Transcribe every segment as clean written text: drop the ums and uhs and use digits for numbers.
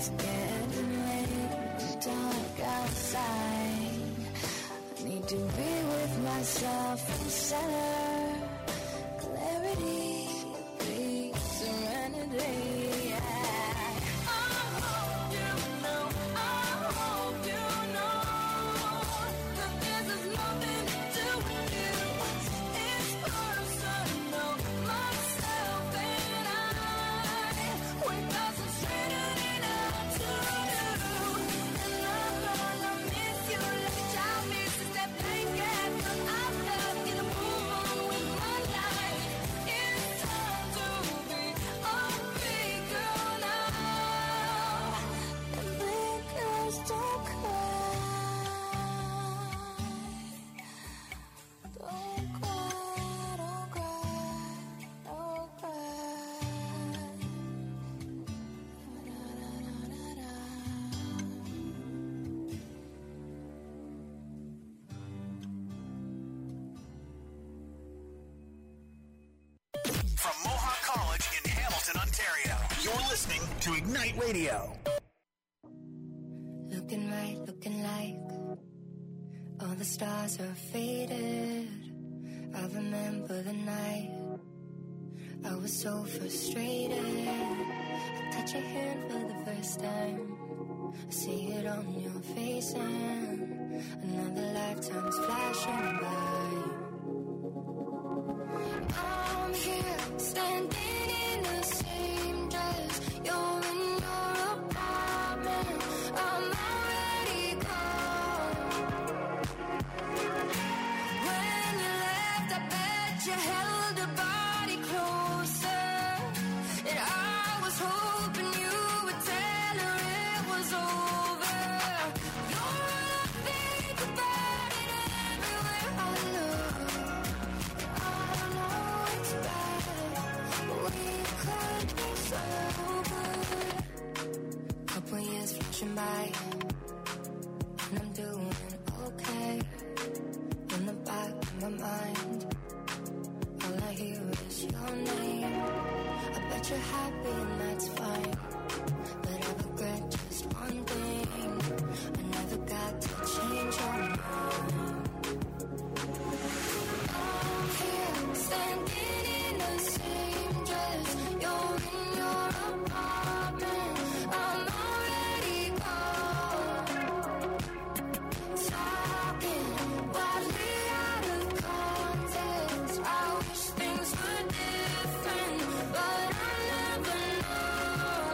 It's getting late, dark outside. I need to be with myself and center. Clarity, peace, serenity. To Ignite Radio. Looking right, looking like all the stars are faded. I remember the night I was so frustrated. I touch your hand for the first time. I see it on your face and another lifetime's flashing by. I'm here standing in the same dress. You're in your apartment. I'm already gone. When you left, I bet you held a body closer. And I was hoping you would tell her it was over. You're all I think about it everywhere I look. I know it's bad, but we could be so good. Couple years flashing by, and I'm doing okay. In the back of my mind, all I hear is your name. I bet you're happy and that's fine, but I regret just one thing. I never got to change your mind. I'm here standing in the same dress. You're in your apartment. I'm already gone. Talking wildly out of context. I wish things were different, but I never know.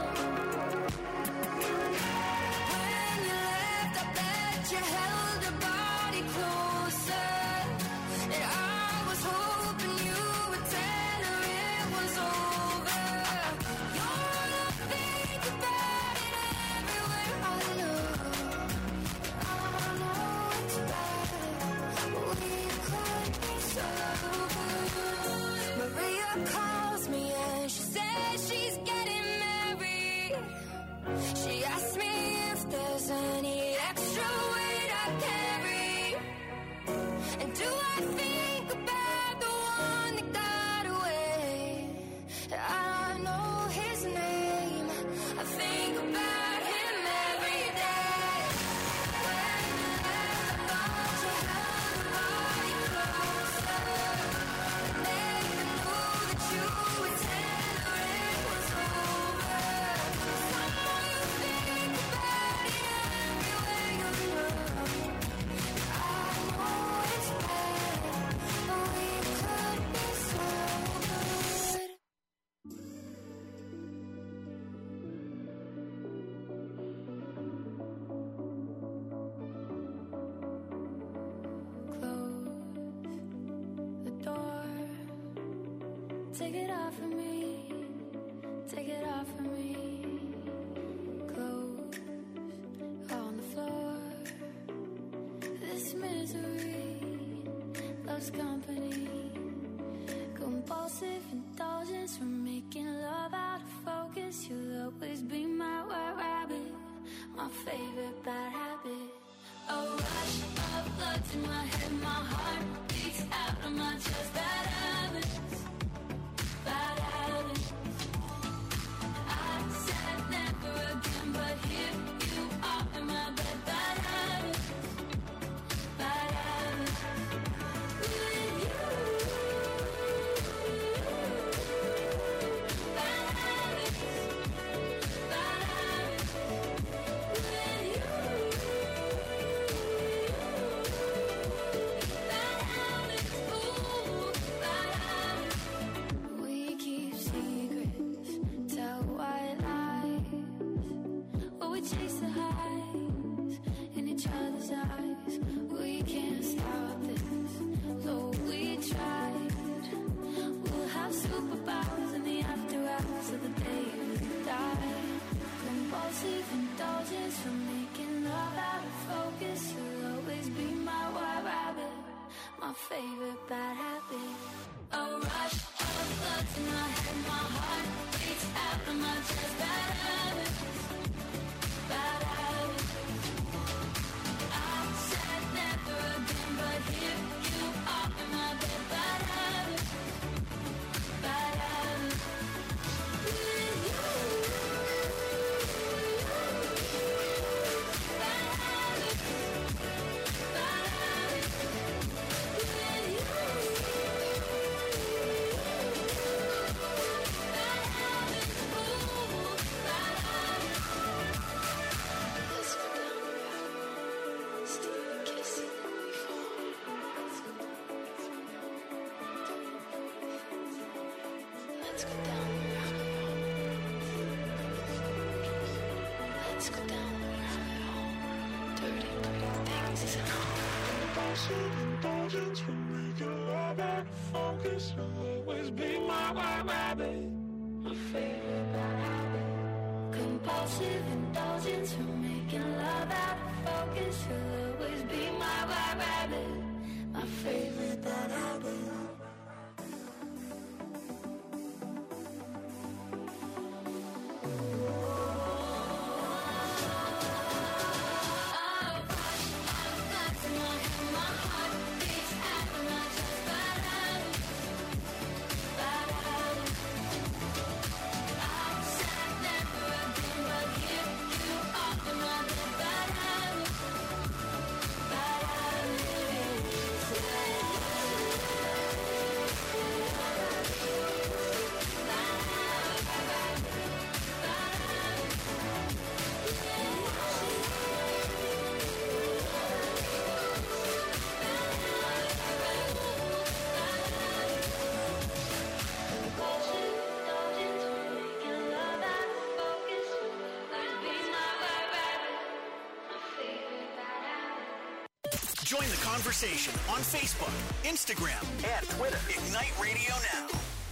When you left, I bet you held a body closer. And I was hoping you would tell her it was over. You're all I think about it everywhere I look. I know it's bad, but we could be so good. Maria calls me and she says she's getting married. She asked me if there's any extra weight I carry. And do I think about the one that got away? I know his name. I think about him every day. When you left, I thought you held a body closer. I never knew that you would tell her it was over. Someone you think about it everywhere you look. I know it's bad, but we could be so good. Close the door. Take it off of me. Take it off of me. Clothes on the floor. This misery loves company. Compulsive indulgence from making love out of focus. You'll always be my white rabbit, my favorite bad habit. A rush of blood to my head, my heart beats out of my chest. Bad habits, bad habits. I said never again, but Let's go down the rabbit hole. Let's go down the rabbit hole. Dirty things. Compulsive indulgence will make your love out of focus. You'll always be my white rabbit, my favorite bad habit. Compulsive indulgence from making love out of focus. You'll always be my white rabbit, my favorite bad habit. Join the conversation on Facebook, Instagram, and Twitter. Ignite Radio Now.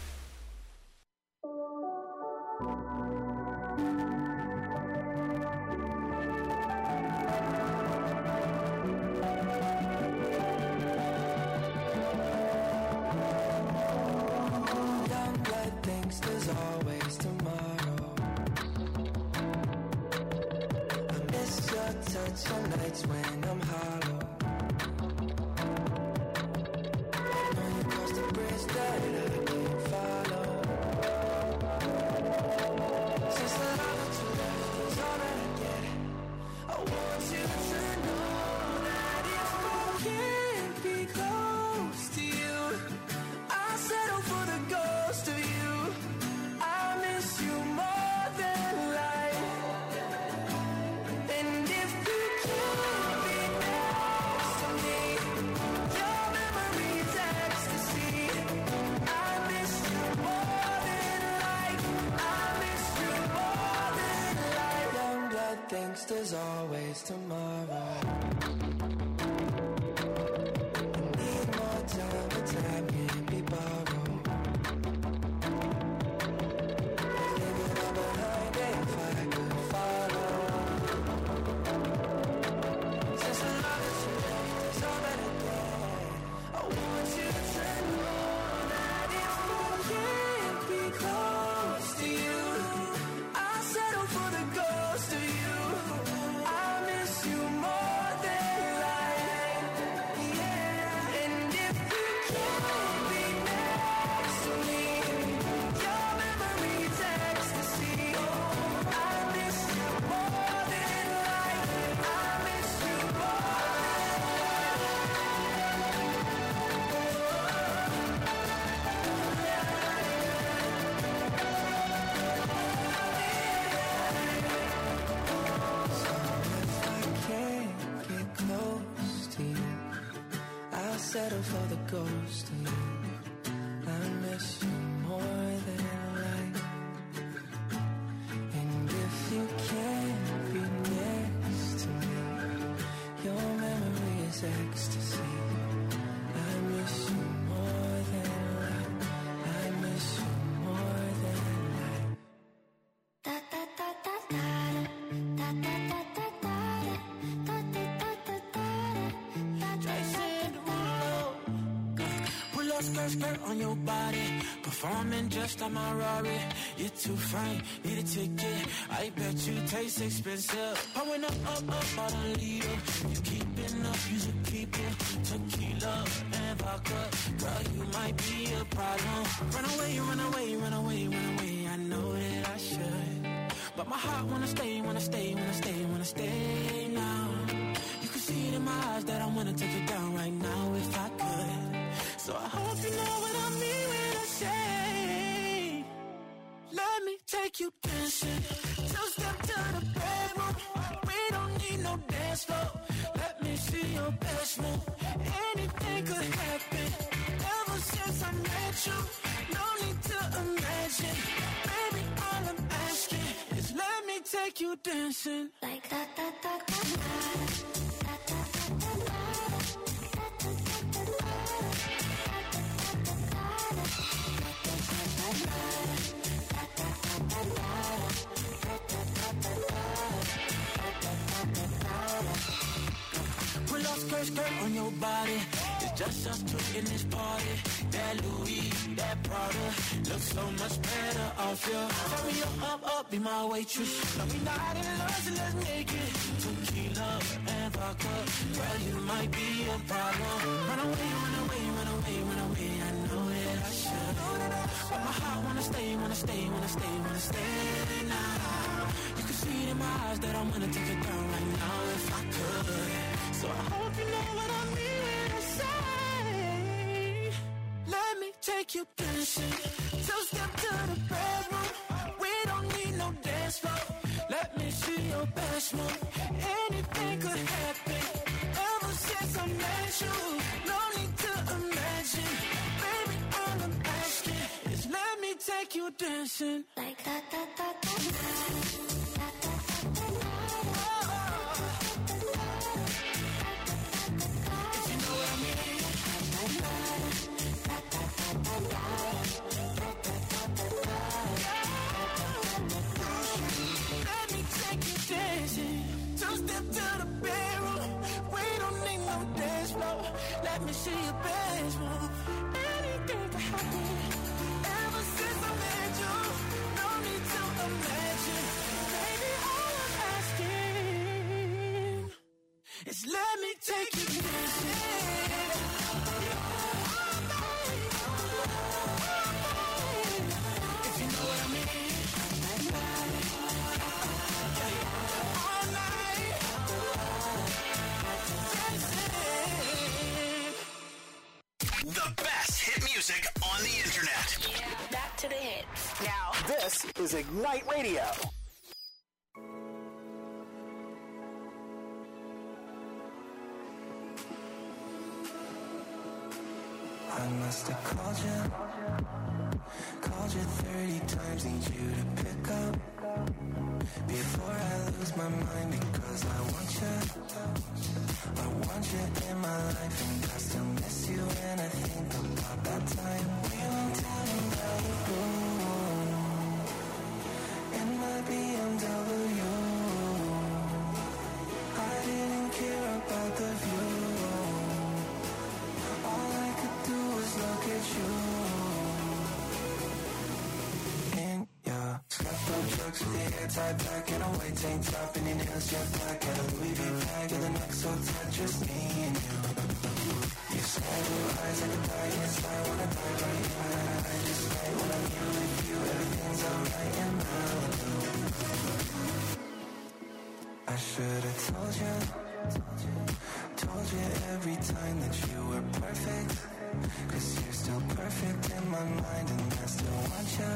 Young blood thinks there's always tomorrow. I miss your touch on nights when I'm hollow. There's always tomorrow. I need more time, but time can't be borrowed. Leave it all behind if I could follow. Since the love that you left is all that I get, I want you to know that if I can't be close to you, I'll settle for the ghost of you. Settle for the ghost of you. I miss you more than life. And if you can't be next to me, your memory is ecstasy. I miss you more than life. I miss you more than life. Da da da da da da da da da da da da da da da. Skirt, skirt on your body, performing just like my Rari. You're too fine, need a ticket. I bet you taste expensive. Pouring up, out a leader. You keeping up, you should keep it. Tequila and vodka, girl, you might be a problem. Run away, run away, run away, run away. I know that I should, but my heart wanna stay, wanna stay, wanna stay, wanna stay now. You can see it in my eyes that I wanna take it down right now if I could. So I hope you know what I mean when I say, let me take you dancing. Two-step to the bedroom. We don't need no dance floor. Let me see your best move. Anything could happen. Ever since since I met you, no need to imagine. Baby, all I'm asking is let me take you dancing. Like that, that, that, that, Pull up skirt, skirt on your body. It's just us two in this party. That Louis, that Prada looks so much better off you. Hurry up, be my waitress. No, we not in love, so let's make it. Tequila and vodka, girl, you might be a problem. Run away, run away, run away, run away. I know that I should, but my heart wanna stay, wanna stay, wanna stay, wanna stay now. You can see it in my eyes that I wanna take it down right now if I could. So I hope you know what I mean when I say, let me take you dancing. Two-step to the bedroom. We don't need no dance floor. Let me see your best move. Anything could happen. Ever since I met you, no need to imagine. Baby, all I'm asking is let me take you dancing. like that, that, that, that, Let me see your best move. Anything can happen. Ever since I met you, no need to imagine. Baby, all I'm asking is let me take you dancing. If you know what I mean. All night. The best hit music on the internet. Back to the hits. Now, This is Ignite Radio. I must have called you 30 times, need you to pick up before I lose my mind, because I want you in my life, and I still miss you when I think about that time we went down in Malibu in my BMW. I didn't care about the view. All I could do was look at you. In your scuffed trucks with your hair tied back and a white tank top and your nails jet black and a Louis V bag and the neck so tight, just me and you. You sky blue eyes like a dying star, wanna die right now. I just like when I'm here with you, everything's alright in Malibu. I should've told you every time that you were perfect, 'cause you're still perfect in my mind, and I still want you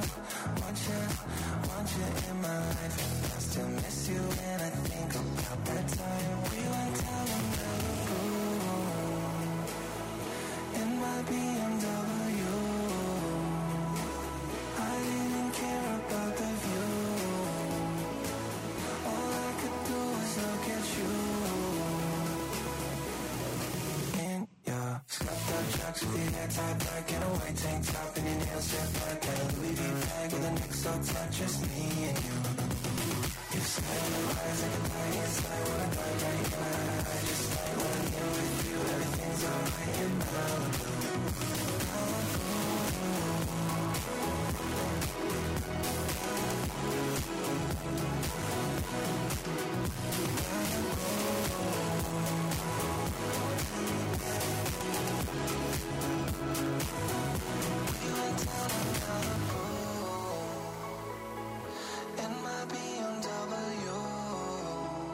in my life, and I still miss you when I think about that time we went down in Malibu in my BMW. I didn't care about the view. All I could do was look at you. In your scuffed up trucks with your hair tied back and a white tank top and your nails jet black and a Louis V bag with a neck so tight, just me and you. You sky blue eyes like a dying star, wanna die right now. I just like when I'm here with you, everything's alright in Malibu.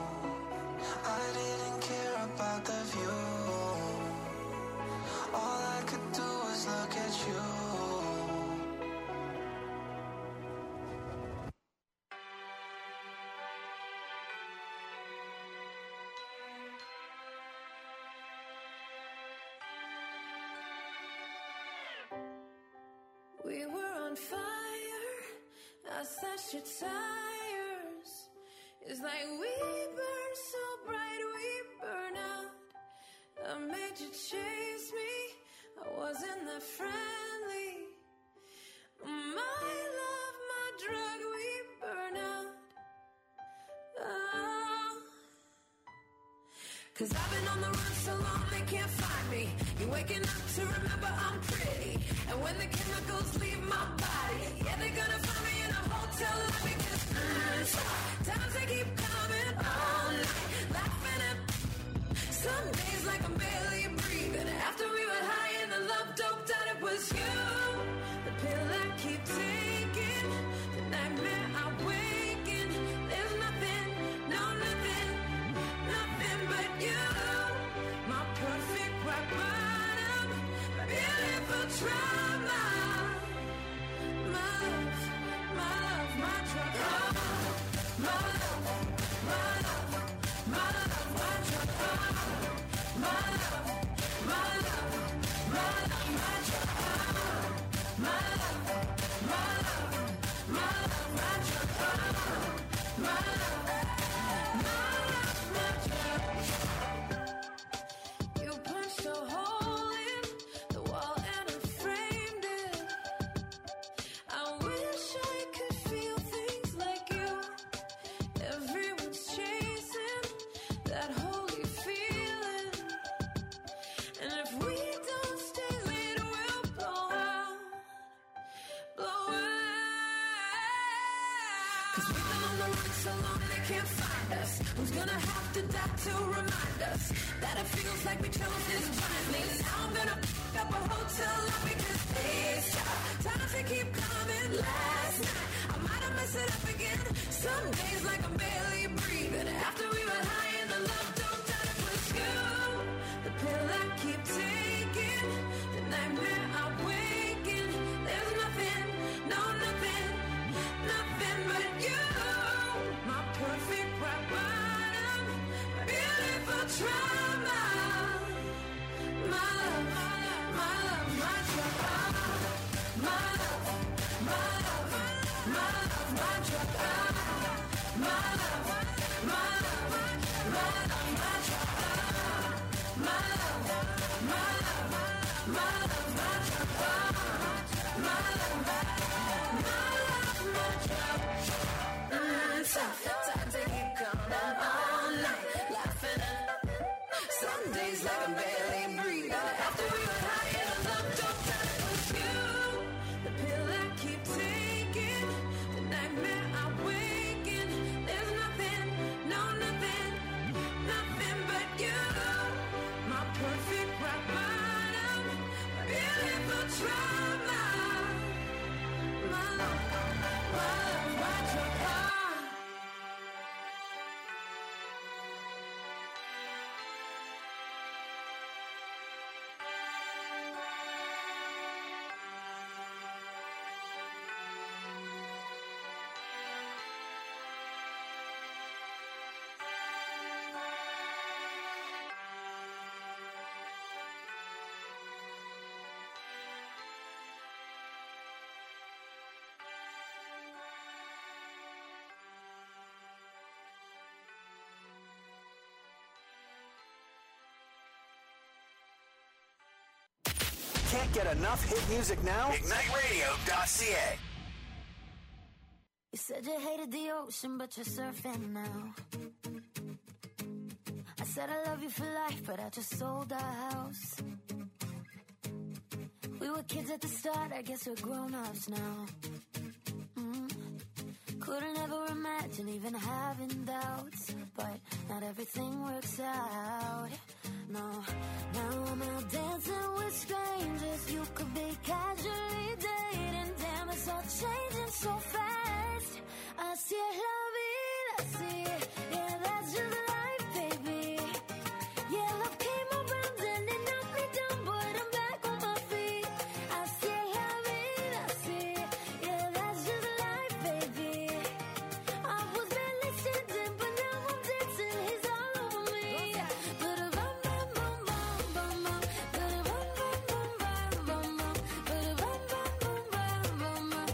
All I on fire. I slashed your tires. It's like we burn so bright, we burn out. I made you chase me. I wasn't that friendly. My love, my drug, we burn out. Oh. 'Cause I've been on the run so long they can't find me. You're waking up to remember I'm pretty. And when the chemicals leave my body, yeah, they're gonna find me in a hotel lobby. Because times they keep coming all night, laughing at some days like I'm barely breathing. After we were high and the love doped out, it was you. The pill I keep taking, the nightmare I waken. There's nothing, no nothing, nothing but you. My perfect rock bottom, beautiful trauma. My love, my love, my drug. Oh, my love, my love, my love, my drug. Oh, my love, my love, my love, my drug. Oh, my love, my love, my love, my drug. Oh, my love, my drug. You punched a hole in the wall and I framed it. I wish I could feel things like you. Everyone's chasing that holy feeling. And if we don't stay lit, we'll blow out. Blow out. 'Cause we've been on the run so long they can't find us. Who's gonna have to die to remind us that it feels like we chose this journey? Now I'm gonna fuck up a hotel lobby 'cause these times they keep coming. Last night I might have messed it up again. Some days like I'm barely breathing. After we were high and the love doped out, it was you. The pill I keep taking, the nightmare I waken. There's nothing, no nothing, nothing but you. My perfect rock bottom, beautiful trauma. My love, my love, my drug. Oh, my love, my love, my love, my drug. Oh, my love, my love, my love, my drug. Oh, my love, my love, my love, my drug. Oh, my love, my love, my drug. Times they keep coming all night, laughing at some days like I'm barely breathing. After we were high and the love doped out, it was you. The pill I keep taking, the nightmare I waken. There's nothing, no nothing, nothing but you. My perfect rock bottom, beautiful trauma. My love, my love, my drug. Can't get enough hit music now? IgniteRadio.ca. You said you hated the ocean, but you're surfing now. I said I love you for life, but I just sold our house. We were kids at the start, I guess we're grown-ups now. Couldn't ever imagine even having doubts, but not everything works out. No, now I'm out dancing with strangers. You could be casually dating. Damn, it's all changing so fast. Así es la vida, así. Yeah, that's just life, baby. Yeah, love came around and it knocked me down, but I'm back on my feet. Así es la vida, así. Yeah, that's just life, baby. I was barely sitting, but now I'm dancing. He's all over me. Ba-da-bum-bum-bum-bum, ba-da-bum-bum-bum-bum-bum, ba-da-bum-bum-bum-bum-bum.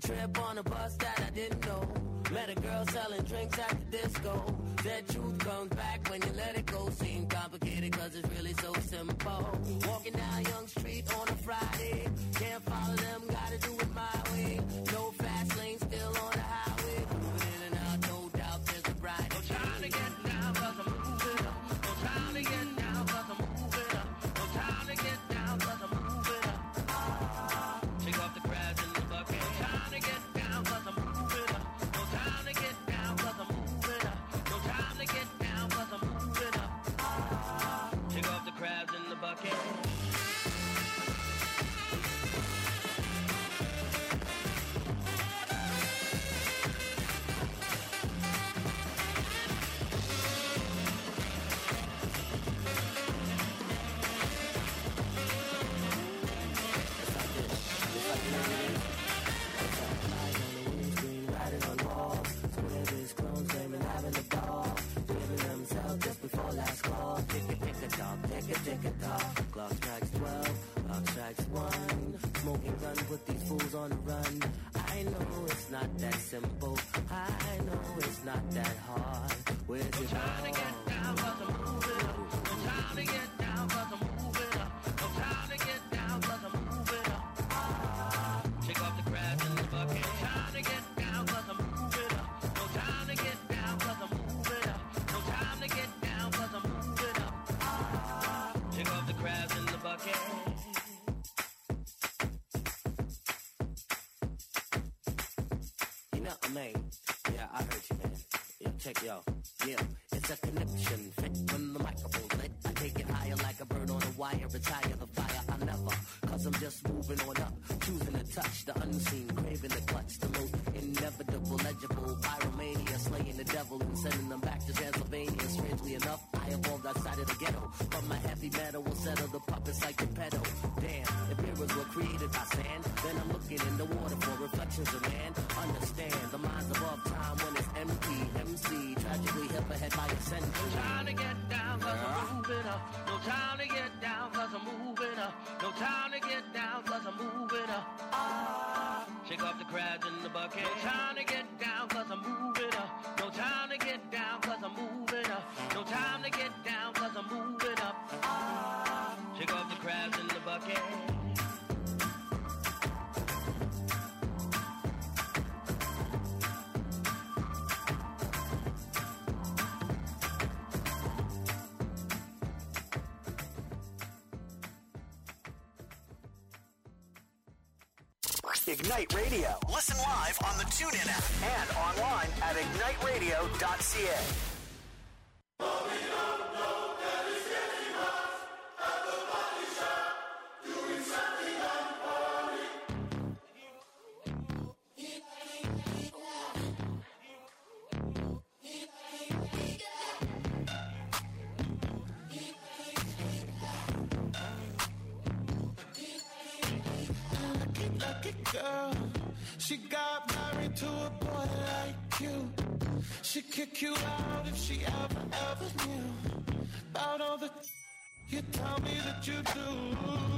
trip on a bus that I didn't know. Met a girl selling drinks at the disco. That truth comes back when you let it go. Seem complicated cause it's really so simple. Walking down Young Street on a Friday. Can't follow them, gotta do it my way. No fast lane, still on the highway. Moving in and out, no doubt there's a bride. No time to get down cause I'm moving up. No time to get down cause I'm moving up. No time to get down cause I'm moving up. Shake off the crabs in the bucket. No time to get down cause I'm moving up. No time to get down cause I'm moving up. No time to get down cause I'm moving up. Shake off the crabs in the bucket. Clock strikes 12, clock strikes 1. Smoking gun, put these fools on the run. I know it's not that simple. I know it's not that hard. Where's it all? Trying to get down cause I'm moving up. No time to get down cause I'm moving up. No time to get down cause I'm moving up. Shake off the crabs in the bucket. No time to get down cause I'm moving up. No time to get down cause I'm moving up. No time to get down cause I'm moving up. Shake off the crabs in the bucket. You know, man. Yeah, I heard you, man. Yo, check yo. Yeah, it's a connection. Fit when the microphone's lit. I take it higher like a bird on a wire. Retire the fire. I never. Cause I'm just moving on up. Choosing to touch the unseen. Craving the clutch. The most inevitable, legible. Pyromania. Slaying the devil and sending them back to Transylvania. Strangely enough, I evolved outside of the ghetto. But my heavy metal will settle the puppets like a pedal. Damn, if mirrors were created by sand, then I'm looking in the water for reflections of man. Understand, the mind's above time when it's empty. MC, tragically hip ahead by a century. No time to get down cause I'm moving up. No time to get down cause I'm moving up. No time to get down cause I'm moving up. Shake off the crabs in the bucket. No time to get down cause I'm moving up. No time to get down cause I'm moving up. No time to get down cause I'm moving up. Shake off the crabs in the bucket. Ignite Radio. Listen live on the TuneIn app and online at igniteradio.ca. Girl, she got married to a boy like you. She'd kick you out if she ever knew about all the you tell me that you do.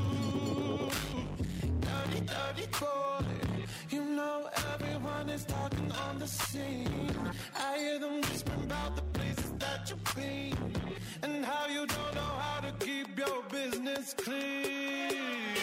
Dirty, dirty boy. You know everyone is talking on the scene. I hear them whispering about the places that you've been and how you don't know how to keep your business clean.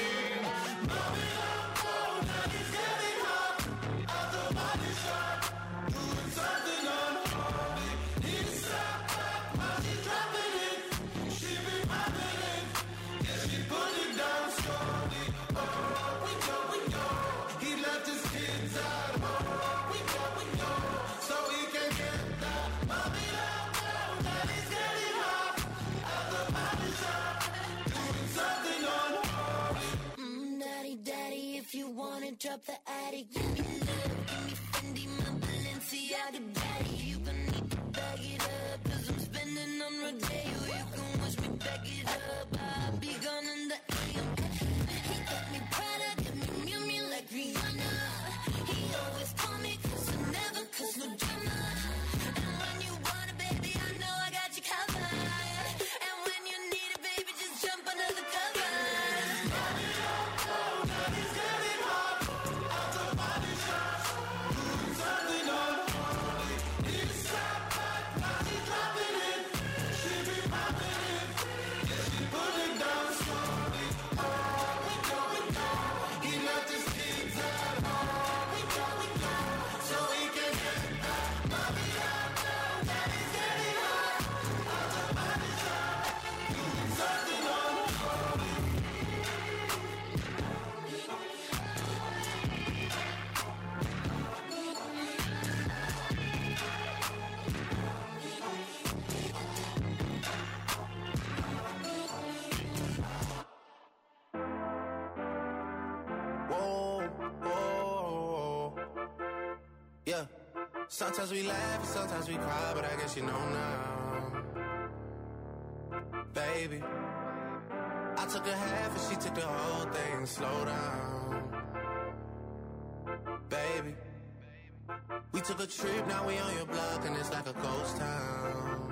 Drop the attic, give me love, give me Fendi, my Balenciaga daddy. You gonna need to bag it up, cause I'm spending on Rodeo. You can watch me back it up, I'll be gone in the AM. He got me Prada, got me Miu Miu like Rihanna. He always call me cause I never cause no drama. And when you want it, baby, I know I got you covered. And when you need it, baby, just jump under the covers. Yeah. Sometimes we laugh and sometimes we cry, but I guess you know now. Baby, I took a half and she took the whole thing. Slow down. Baby, we took a trip, now we on your block and it's like a ghost town.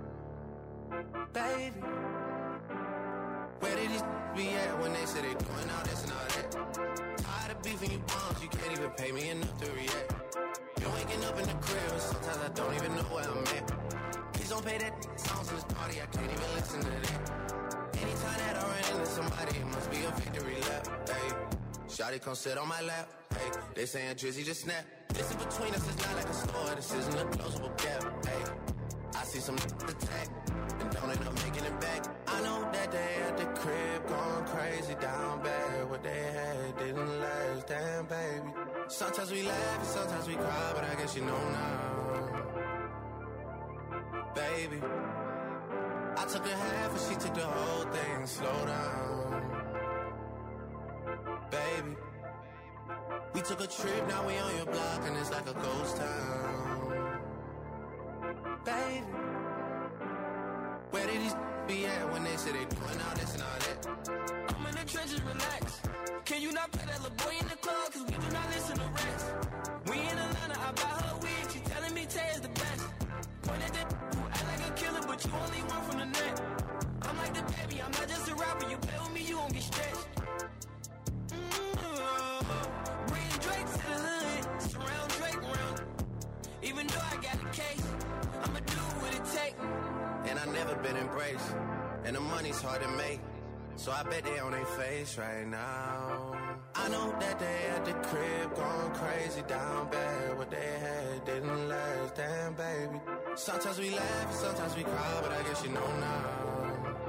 Baby, where did these be at when they say they doing all this and all that? Tired of beefing you bums, you can't even pay me enough to react. Been waking up in the crib and sometimes I don't even know where I'm at. Please don't play that songs in this party, I can't even listen to that. Anytime that I run into somebody, it must be a victory lap. Hey, shawty come sit on my lap. Hey, they saying Drizzy just snap. This in between us is not like a store, this isn't a closable gap. Hey, I see some attack and don't end up making it back. I know that they at the crib going crazy down bad. What they had didn't last, damn baby. Sometimes we laugh and sometimes we cry, but I guess you know now. Baby, I took a half and she took the whole thing. Slow down. Baby, we took a trip, now we on your block and it's like a ghost town. Baby, where did these be at when they say they doing all this and all that? I'm in the trenches, relax. Can you not play that little boy in the club? Cause we do not listen to rest. We in Atlanta, I buy her weed. She telling me Tay is the best. Point at that, who act like a killer, but you only one from the net. I'm like the baby, I'm not just a rapper. You play with me, you gon' get stretched. Bring Drake to the hood, surround Drake round. Even though I got a case, I'ma do what it take. And I never been embraced, and the money's hard to make. So I bet they on their face right now. I know that they at the crib going crazy down bad. What they had didn't last, damn baby. Sometimes we laugh and sometimes we cry, but I guess you know now.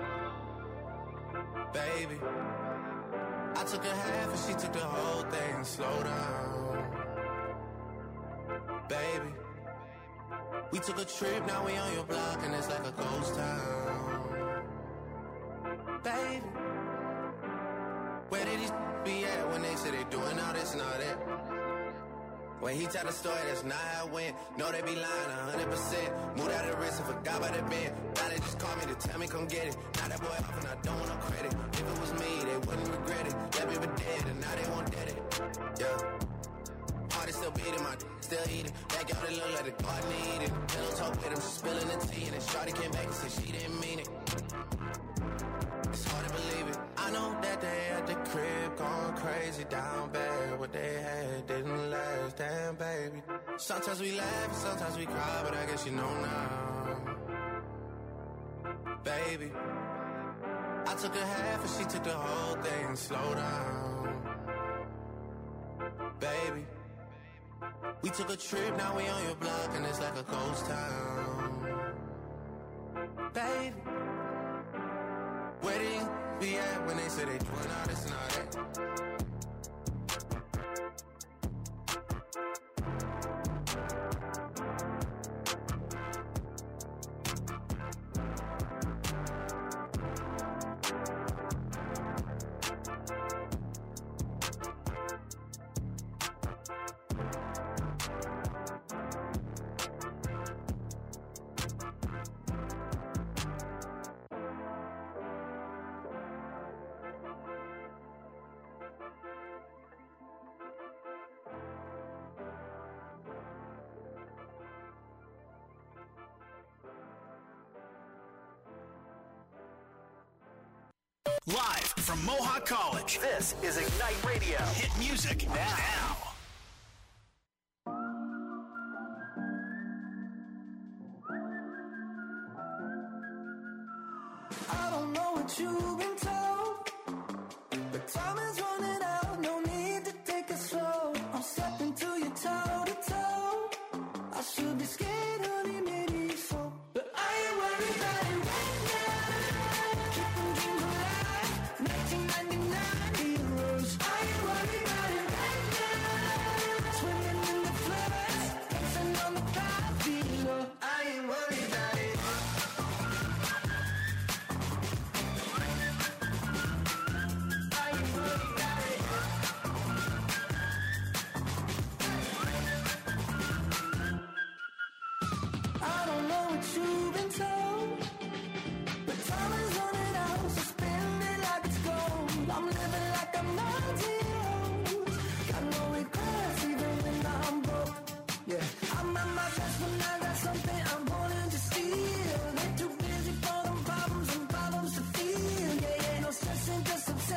Baby, I took a half and she took the whole thing. Slow down. Baby, we took a trip, now we on your block and it's like a ghost town. Baby, where did these be at when they say they doing all this and all that? When he tell the story, that's not how it went. No, they be lying 100%. Moved out of the wrist and forgot about the bed. Now they just call me to tell me come get it. Now that boy off and I don't want no credit. If it was me, they wouldn't regret it. Left me for dead and now they won't dead it. Yeah. Heart is still beating, my still eating. Backyard it look like the garden eating. Pillow talk with him, she spilling the tea. And then shawty came back and said she didn't mean it. It's hard to believe it. I know that they at the crib going crazy down bad. What they had didn't last, damn baby. Sometimes we laugh and sometimes we cry, but I guess you know now. Baby, I took a half and she took the whole thing. Slow down. Baby, we took a trip, now we on your block and it's like a ghost town. Baby, where did you be at when they say they doing all this and all that? Live from Mohawk College, this is Ignite Radio. Hit music now. I don't know what you've been told, but time is running out, no need to take it slow. I'm stepping to you toe to toe. I should be scared, honey, maybe so, but I ain't worried about it right now. Keep them dreams alive, 1999 heroes. I ain't worried about it right now.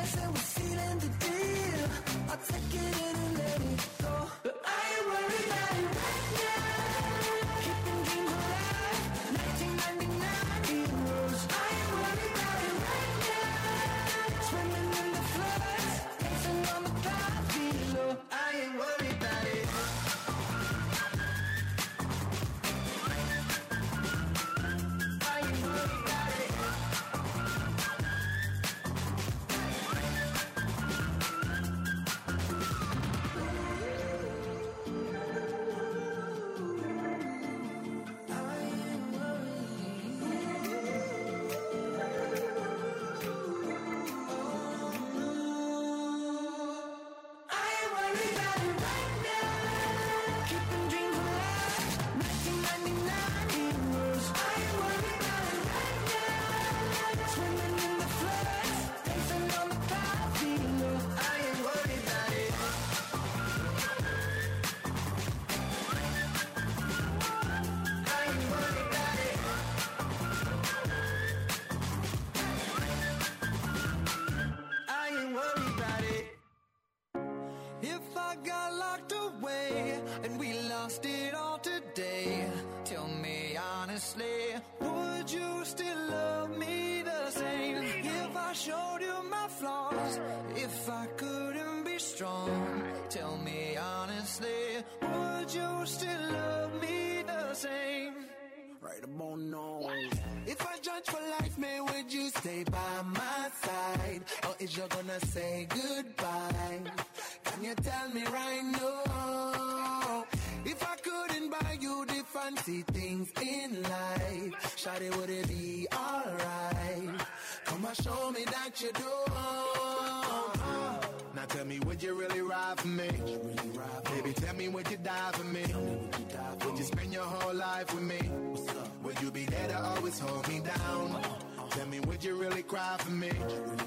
and we're sealing the deal. I'll take it in and let it go. But I ain't worried about it right now. Keeping dreams alive, 1999 heroes. I ain't worried about it right now. Swimming in the floods, dancing on the clouds below. I ain't worried about it. If I got locked away and we lost it all today, tell me honestly, would you still love me the same? If I showed you my flaws, if I couldn't be strong, tell me honestly, would you still love me the same? Right about now. If I judge for life, man, would you stay by my side? Or is you gonna say goodbye? Can you tell me right now? If I couldn't buy you the fancy things in life, shawty, would it be alright? Come on, show me that you do. Now tell me, would you really ride for me? Baby, tell me, would you die for me? Would you spend your whole life with me? Would you be there to always hold me down? Tell me, would you really cry for me?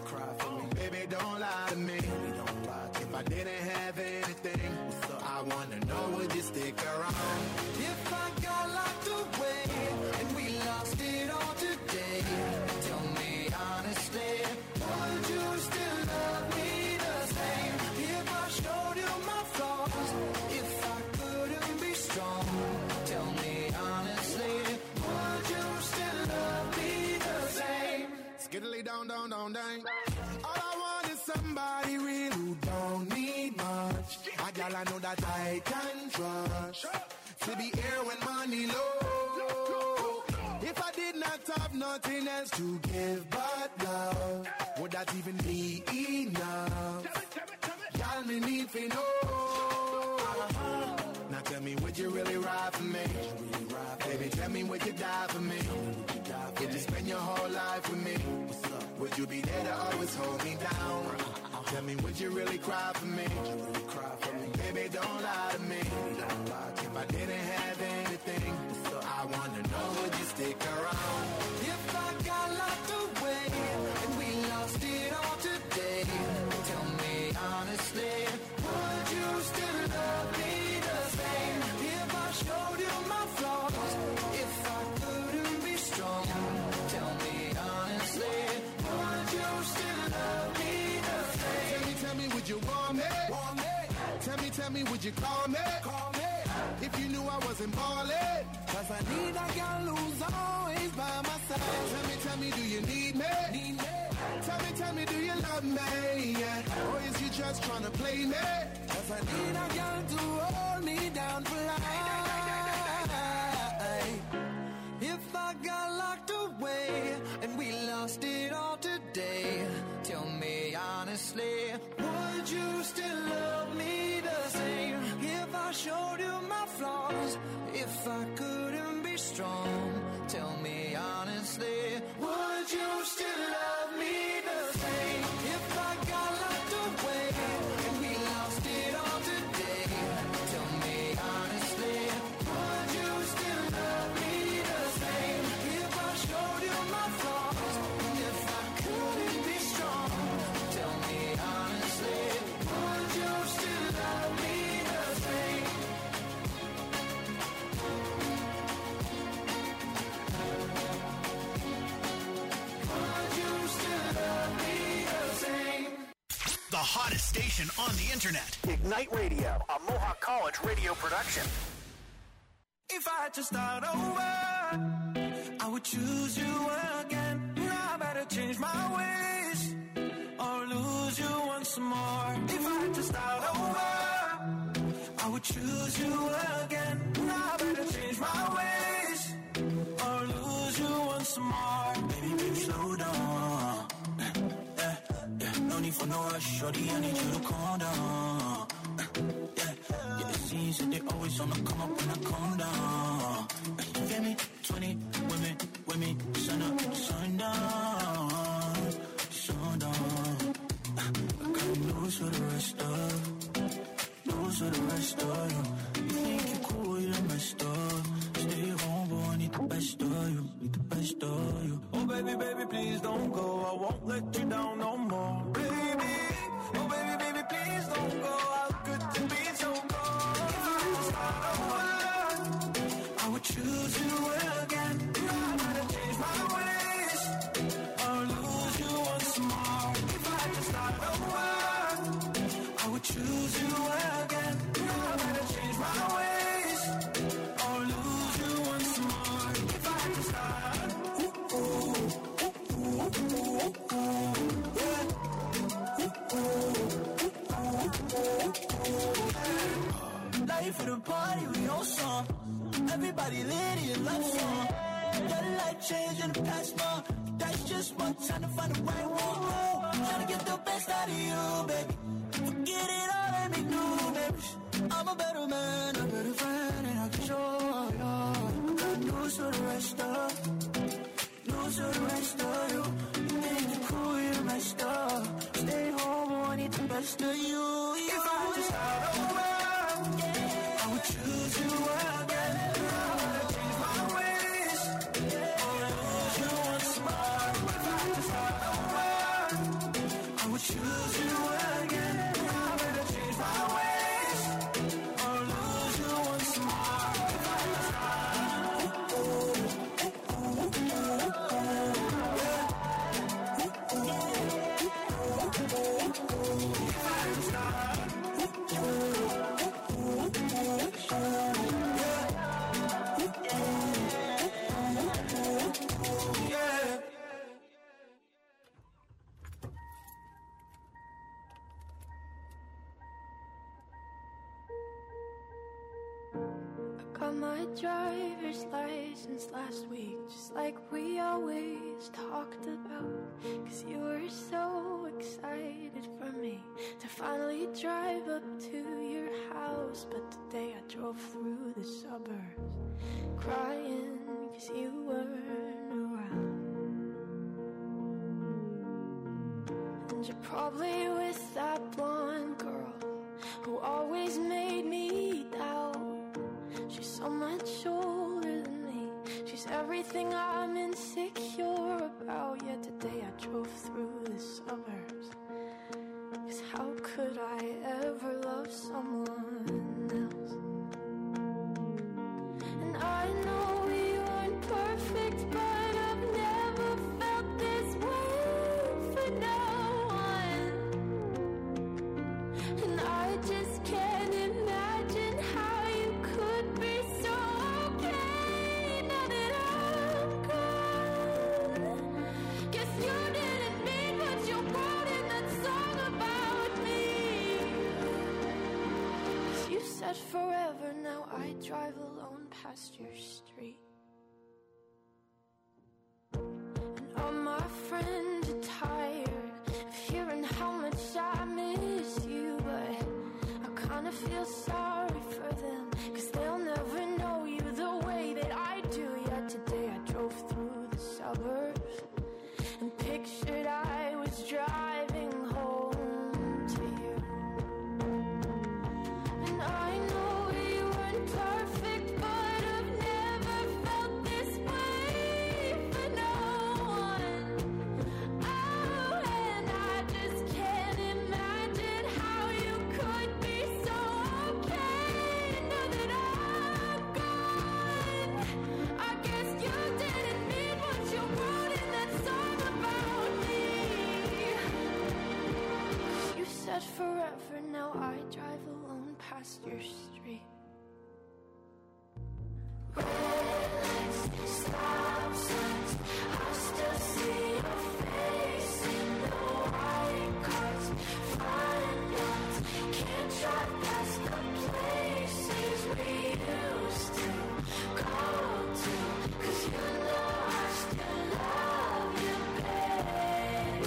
Baby, don't lie to me. If I didn't have anything, I wanna know, would you stick around? If I got locked away and we lost it all today, tell me honestly, would you still love me the same? If I showed you my flaws, if I couldn't be strong, tell me honestly, would you still love me the same? Skiddly down, down, down, down. All I want is somebody real who don't need much. A gal I know that I can trust, to be here when money low. If I did not have nothing else to give but love, would that even be enough? Y'all me need to know. Now tell me, would you really ride for me? Baby, tell me, would you die for me? Would you spend your whole life with me? Would you be there to always hold me down? Tell me, would you really cry for me? Baby, don't lie to me. If I didn't have anything, I wanna know, would you stick around? If I got locked away and we lost it all today, tell me honestly, would you still love me the same? If I showed you my flaws, if I couldn't be strong, tell me honestly, would you still love me the same? Tell me, would you want me? Tell me, would you call me? If you knew I wasn't ballin', 'cause I need a girl who's always by my side. Tell me, do you need me? Tell me, do you love me? Yeah. Or is you just tryna play me? 'Cause I need a girl to hold me down for life. If I got locked away and we lost it all today, tell me honestly, would you still love me the same? If I showed you my flaws, if I couldn't be strong, tell me honestly, would you still love me the same? If I got locked away and we lost it all today, tell me honestly, would you still love me the same? If I showed you my flaws, and if I couldn't be strong, tell me honestly, would you still love me the same? hottest station on the internet. Ignite Radio, a Mohawk College radio production. If I had to start over, I would choose you again. Now I better change my ways or lose you once more. If I had to start over, I would choose you again. Now I better change my ways or lose you once more. Baby, baby, slow down. No need for no rush, shorty, I need you to calm down. It seems that they always on the come up when I calm down. You feel me? 20 women, sun up, sun down, sundown. I got news for the rest of you. You think you're cool, you're messed up. Stay home, boy, I need the best of you, Oh baby, baby, please don't go. I won't let you down no more. Baby, oh baby, baby, please don't go. How could you be so cold? If I had to start over, I would choose you again. I gotta change my ways or lose you once more. If I had to start over, I would choose you again. I gotta change my ways or lose you once more. If I had to start, life for the party, we on song. Everybody lit in love song. Got a life change in the past month. That's just one time to find the right one. Trying to get the best out of you, baby. Forget it all and make new memories. I'm a better man, a better friend, and I can show you. Got news for the rest of you. You think you're cool, you're messed up. Stay home, I need the best of you. If I had to start over, I would choose you again. I would change my ways or lose you once more. If I had to start over, I would choose you again. I would change my ways or lose you once more. If I had to Got my driver's license last week, just like we always talked about. Cause you were so excited for me to finally drive up to your house. But today I drove through the suburbs crying cause you weren't around. And you're probably with that blonde girl who always made me doubt. She's so much older than me. She's everything I'm insecure about. Yet today I drove through the suburbs. Cause how could I ever love someone else? And I know we weren't perfect, but I've never felt this way for no one. And I just can't imagine how you could be so okay now that I'm gone. Guess you didn't mean what you wrote in that song about me. 'Cause you said forever, now I drive alone past your street. And all my friends are tired of hearing how much I miss you, but I kinda feel sorry for them, 'cause they'll never know you the way that I do. Yet today I drove through the suburbs and pictured I was driving home to you. And I know we weren't perfect, but I've never felt this way for no one. forever, now I drive alone past your street. Red lights, stop signs, I still see your face in the white cars. Flying yachts, can't drive past the places we used to go to, 'cause you know I still love you, babe.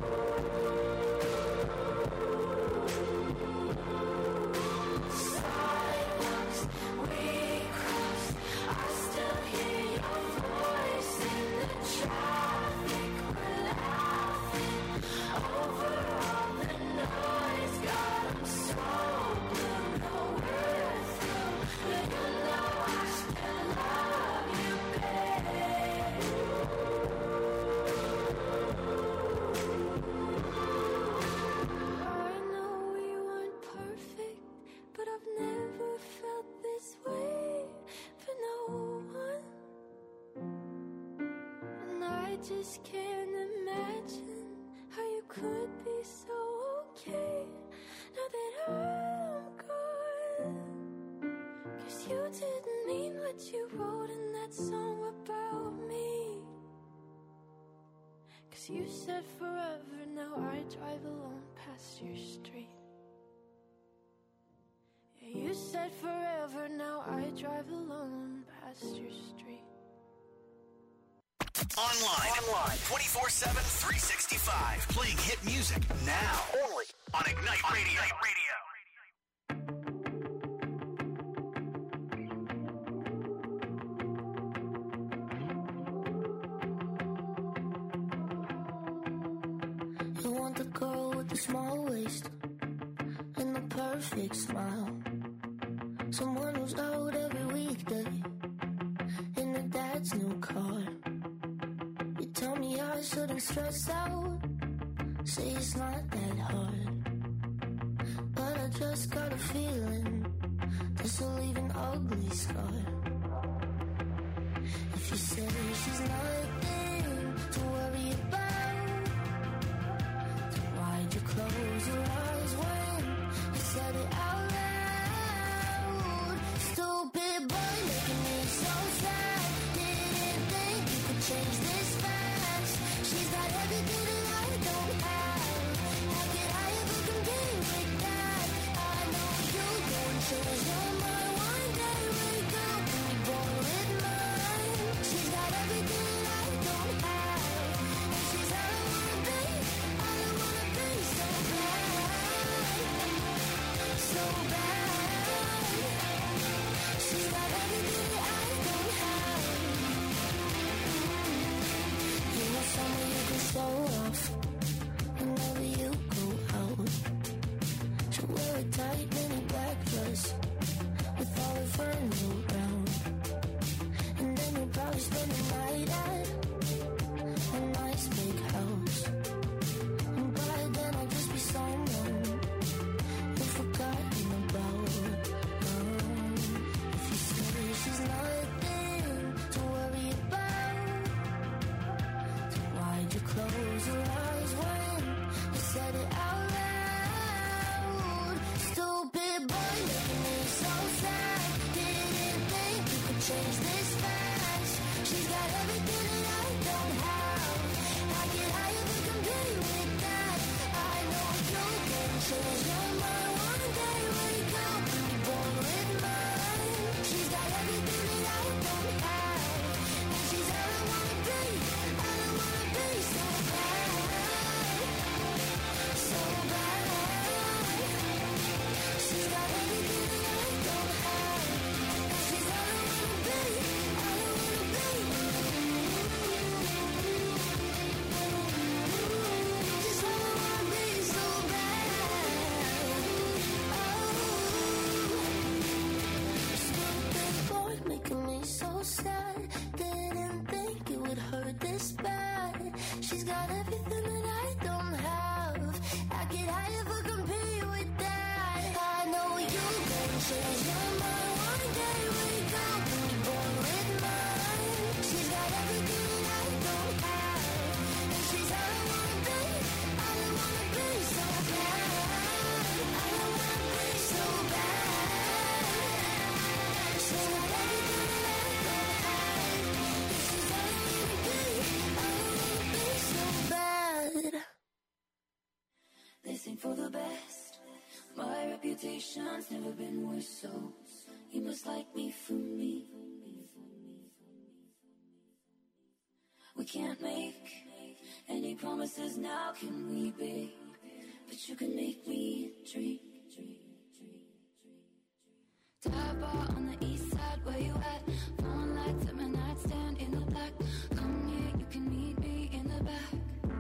Sidewalks we cross, I still hear your voice in the traffic. We're laughing over all the noise. God, I'm so blue, no we're through, but you know I still love you, babe. I know we weren't perfect, but I've never felt this way for no one. And I just can't imagine how you could be so okay now that I'm gone. 'Cause you didn't mean what you wrote in that song about me. 'Cause you said forever, now I drive alone past your street. Yeah, you said forever, now I drive alone past your street. Online. 24/7, 365. Playing hit music now. Only on Ignite Radio. You want the girl with the small waist and the perfect smile. Someone who's out every weekday in her dad's new car. You tell me I shouldn't stress out, say it's not that hard. But I just got a feeling this will leave an ugly scar. If you say she's nothing to worry about, then why'd you close your eyes when you said it out loud? Stupid boy making me so sad. Didn't think you could change this fast. She's got everything that I don't have. How could I ever compete with that? I know you don't change your mind. One day wake up and be born with mine. She's got everything that I don't have, and she's all I wanna be. All I wanna be, so bad, so bad. She's got everything that I don't have. You know somewhere you can show off whenever you go out. She'll wear a tight mini black dress with all her friends around, and then you'll probably spend the night at a nice big house. And by then I'll just be someone you've forgotten about. If you say she's nothing to worry about, then why'd you close your eyes when you said it out loud? Stupid boy making me so sad. Didn't think you could change this fast. She's got everything that I don't have. How could I ever compete with that? I know you can change your mind. One day wake up and be born with mine. She's got everything that I don't have, and she's all I wanna be. All I wanna be, so bad, so bad. She's got everything that I don't have, and she's all I wanna be. All I wanna be. She's all I wanna be, so bad. best. My reputation's never been worse, so you must like me for me. We can't make any promises now, can we, babe? But you can make me dream. Dive bar on the east side, where you at? Phone lights at my nightstand in the black. Come here, you can meet me in the back.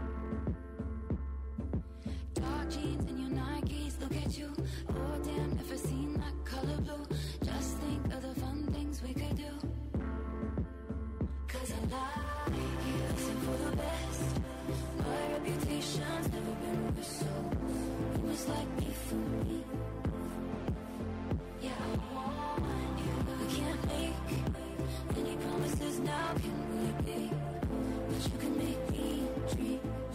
Dark jeans and your Nikes, look at you. Oh damn, never seen that color blue. Just think of the fun things we could do. Cause I like you, listen for the best. My reputation's never been worse, so you must like me for me. Yeah, I want you. We can't make any promises now, can we, babe? But you can make me dream.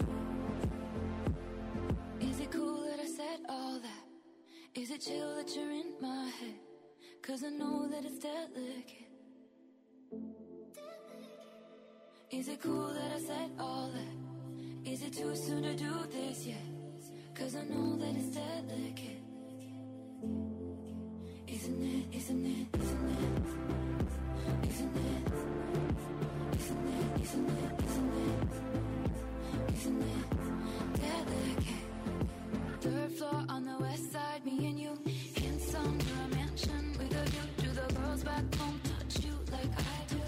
Is it cool that I said all that? Is it chill that you're in my head? Cause I know that it's delicate. Is it cool that I said all that? Is it too soon to do this yet? Cause I know that it's delicate. Isn't it, isn't it, isn't it? Isn't it? Isn't it, isn't it, isn't it? Isn't it delicate? Third floor on the west side, me and you. Handsome, to a mansion with a view. Do the girls back home touch you like I do?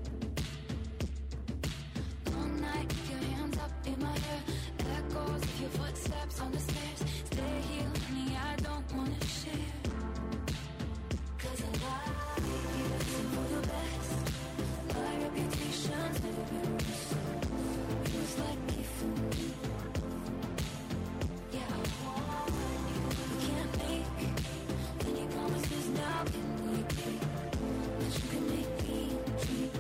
Long night, your hands up in my hair. Echoes of your footsteps on the stairs. Stay here, honey, I don't wanna share. Cause I like you, listen for the best. My reputation's never been worse, so you must like me for me. Yeah, I want you. We can't make any promises now, can we, babe? But you can make me dream.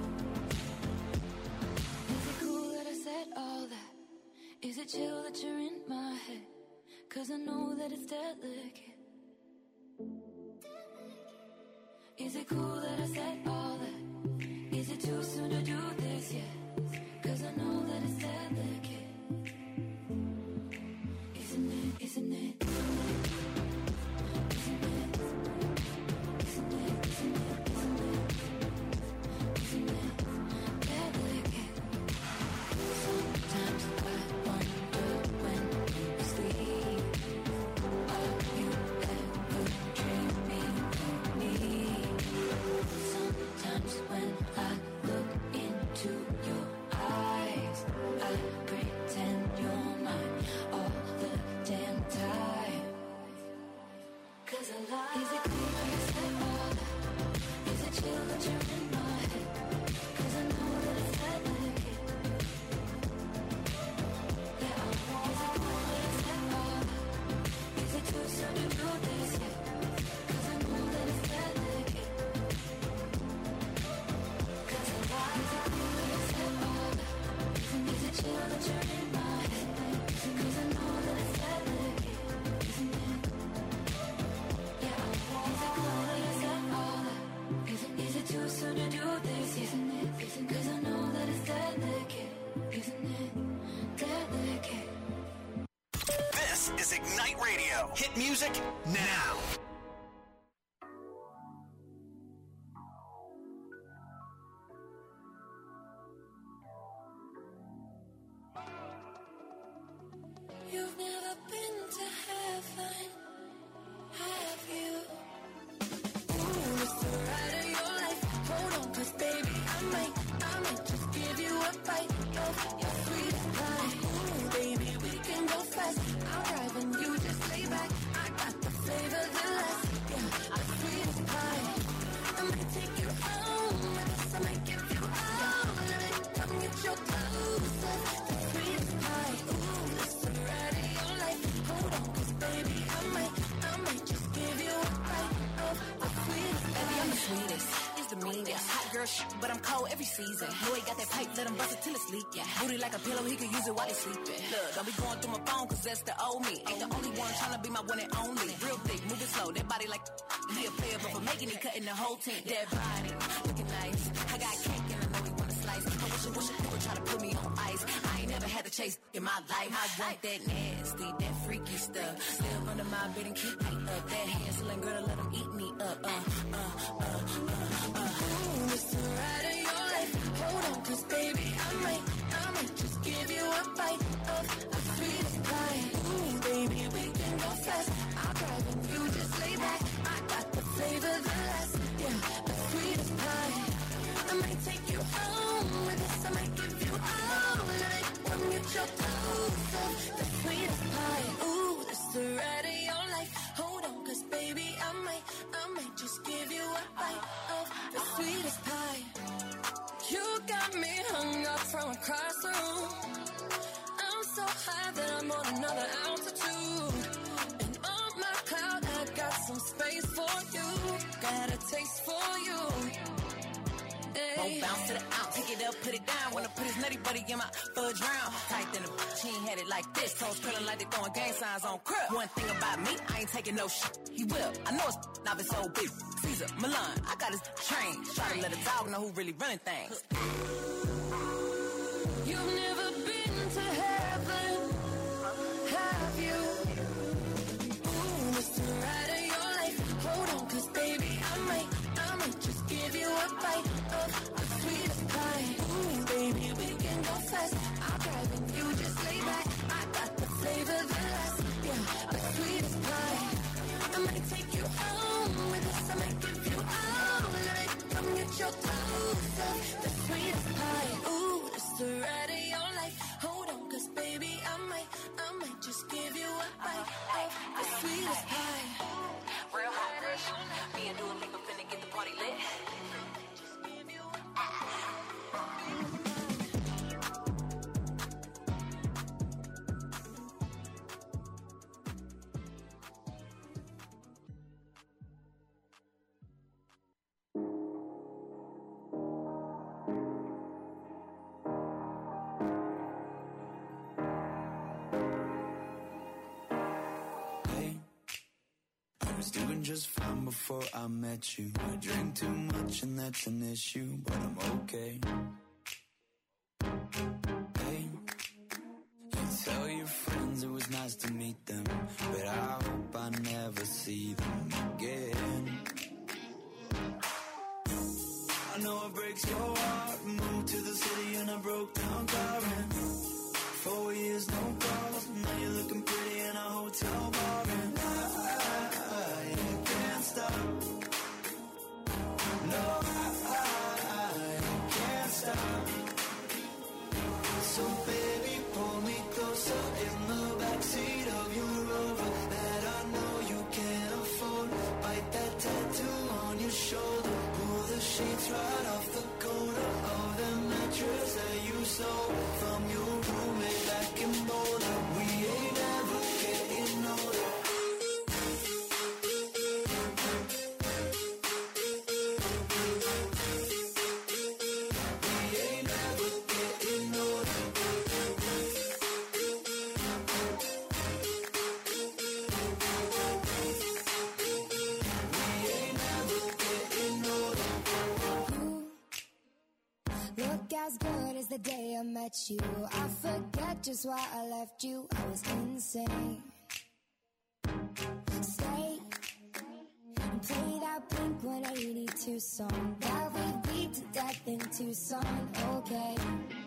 Is it cool that I said all that? Is it chill that you're in my head? Cause I know that it's delicate. Is it cool that I said all that? Is it too soon to do this yet? Cause I know that it's delicate. Isn't it, isn't it, isn't it? Isn't it? Isn't it, isn't it, isn't it? Isn't it delicate? Sometimes I wonder when you sleep, are you ever dreaming of me? Sometimes when I look into your eyes, I pretend you're mine all the damn time. Cause I lie. Is it cool that I said all that? Is it chill that you're in my head? Cause I know that it's delicate. Yeah, I want. Is it cool that I said all that? Is it too soon to do this yet? Cause I know that it's delicate. Cause I lie. Is it cool that I said all that? Is it chill that you're in my head? Cause I know that it's delicate. Isn't it? Yeah, I want. Is it cool that I said all that? Is it too soon to do this? Isn't it? Cause I know that it's delicate. Isn't it delicate? This is Ignite Radio. Hit music now. You've never been to heaven, have you? Ooh, it's the ride of your life. Hold on, cause baby, I might just give you a bite of your sweetest pie. Ooh, baby, we can go fast. I'll drive and you just lay back. I got the flavor that lasts. Yeah, the sweetest pie. I might take you home. Yes, I might give you all of it. Come get your clothes off. The sweetest pie. Ooh, it's the ride of your life. Hold on, cause baby, I might just give you a bite of the sweetest pie. Baby, I'm the sweetest. It's the meanest. Hot girl shit, but I'm cold every season. Know he got that pipe, let him bust it till it's leak. Yeah. Booty like a pillow, he could use it while he's sleeping. Look, don't be going through my phone, cause that's the old me. Ain't the only one tryna be my one and only. Real thick, moving slow, that body like he a player, but for making it, cutting the whole team. That body, looking nice. I got cake and I know he wanna slice. I wish a people try to put me on ice. I ain't never had to chase in my life. I want that nasty, that freaky stuff. Stay up under my bed and keep me up. That hand-selling girl, let him eat me up. Ooh, it's the ride of your life. Hold on, 'cause baby, I might just give you a bite of the sweetest pie. Ooh, baby, we can go fast. I'll drive and you just lay back. I got the flavor, the last, yeah, the sweetest pie. I might take you home with us. I might give you all of it. Come get your toes off the sweetest pie. Ooh, it's the ride of your life. Hold on, 'cause baby, I might just give you a bite of the sweetest pie. You got me hung up from across the room. I'm so high that I'm on another altitude. And on my cloud, I got some space for you. Got a taste for you. Won't bounce to the ounce, pick it up, put it down. Wanna put his nutty buddy in my fudge round. Tight than a she ain't had it like this. Toes curling like they throwing gang signs on crib. One thing about me, I ain't taking no shit. He will, I know it's not been so big. Caesar, Milan, I got his train. Try to let a dog know who really running things. You've never been to heaven, have you? Ooh, it's the ride of your life. Hold on, 'cause baby, I might just give you a bite of the sweetest pie. Ooh, baby, we can go fast. I'll drive and you just lay back. I got the flavor, the last, yeah, the sweetest pie. I might take you home with us. I might give you all of it. Come get your toes off the sweetest pie. Ooh, it's the ride of your life. Hold on, 'cause baby, I might just give you a bite of the sweetest pie. Real hot girl, me and Dua Lipa finna get the party lit. Doing just fine before I met you. I drink too much and that's an issue, but I'm okay. Hey, you tell your friends it was nice to meet them, but I hope I never see them again. I know it breaks your heart. Moved to the city and I broke down crying. 4 years, no calls. Now you're looking pretty in a hotel bar, and I can't stop. No, I can't stop. So baby, pull me closer in the backseat of your Rover that I know you can't afford. Bite that tattoo on your shoulder. Pull the sheets right off the corner of the mattress that you stole from your roommate back in Boulder. We ain't ever getting older. As good as the day I met you, I forget just why I left you. I was insane. Stay and play that Blink-182 song that we beat to death in Tucson. Okay.